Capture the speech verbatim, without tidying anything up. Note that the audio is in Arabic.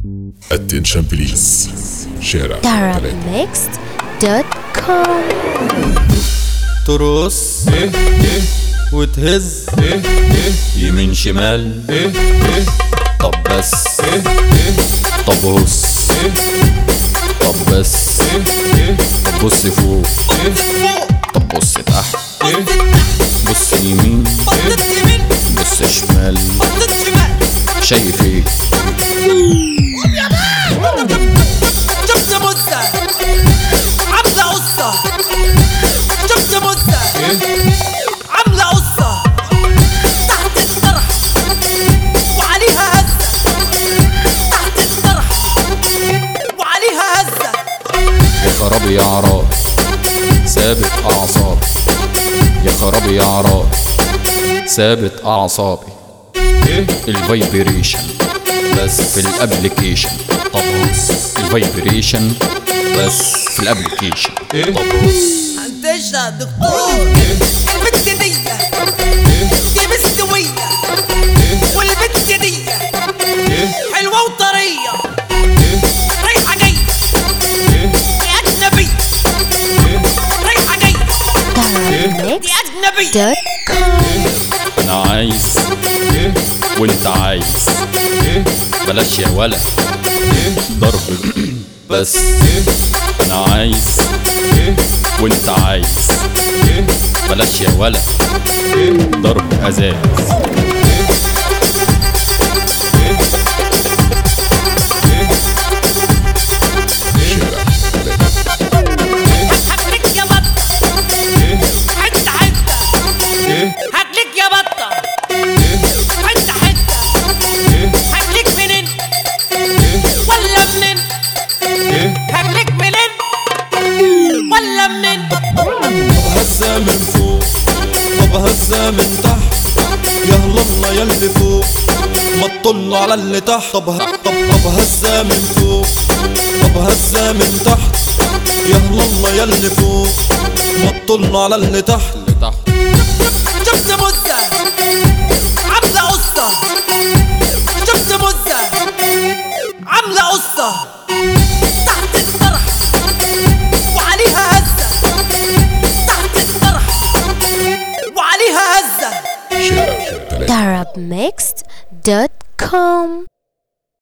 اتنشن بليز. شارع arab mixed دوت كوم. ترقص ايه ايه وتهز ايه ايه يمين شمال ايه ايه طب بس ايه ايه طب هص ايه طب بس ايه ايه طب بص فوق ايه طب بص تحت ايه بص يمين ايه بص شمال شايف ايه؟ شفت مزة عاملة قصة، شفت مزة عاملة قصة تحت الطرح وعليها هزة، تحت الطرح وعليها هزة. يا خرابي يا عراب ثابت أعصابي، يا خرابي يا عراب ثابت أعصابي. الفايبريشن بس في الابليكيشن، طب بص الفايبريشن بس في الابليكيشن. طب بص هندشة دكتور البت دي دي مستوية والبت دي حلوة وطرية رايحة جاية يا أجنبي، رايحة جاية يا أجنبي. دوت كوم. انا عايز وانت عايز بلاش يا ولا ضرب بس. انا عايز وانت عايز بلاش يا ولا ضرب ازاز. هاتلك يا بطة حتة حتة، هاتلك يا بطة حتة حتة، هاتلك منين ولا منين، هاتلك منين ولا منين. طب هزة من فوق طب هزة من تحت، يلا الله يلي فوق ما تطل على اللي تحت. طب طب طب هزة من فوق طب هزة من تحت، يلا الله يلي فوق ما تطل على اللي تحت. شفت مزة عاملة قصة، شفت مزة عاملة قصة تحت الطرح وعليها هزة، تحت الطرح وعليها هزة. شارع arab mixed دوت كوم.